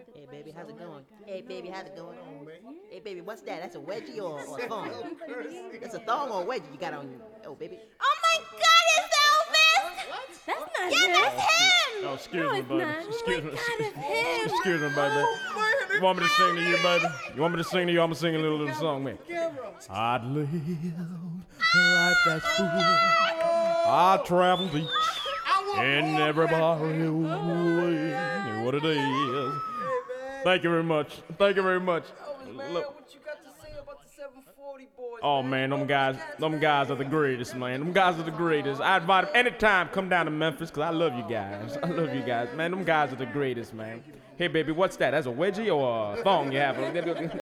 Hey baby, how's it going? Hey baby, how's it going? Hey baby, what's that? That's a wedgie or a thong? That's a thong or a wedgie you got on you. Oh baby. Oh my God, it's Elvis! That's not Yeah, him. that's him! Oh, excuse No, me, it's baby. not. Excuse me. Oh my God, it's him. Excuse me, baby. You want me to sing to you, baby? You want me to sing to you? I'm gonna sing a little song, man. I'd live a life that's full. I travel each and everybody way. What it is. Thank you very much. Thank you very much. Man, Look. what you got to say about the 740 boys? Oh man, them guys are the greatest, man. Them guys are the greatest. I invite them anytime. Come down to Memphis, cause I love you guys. I love you guys, man. Them guys are the greatest, man. Hey baby, what's that? That's a wedgie or a thong you have?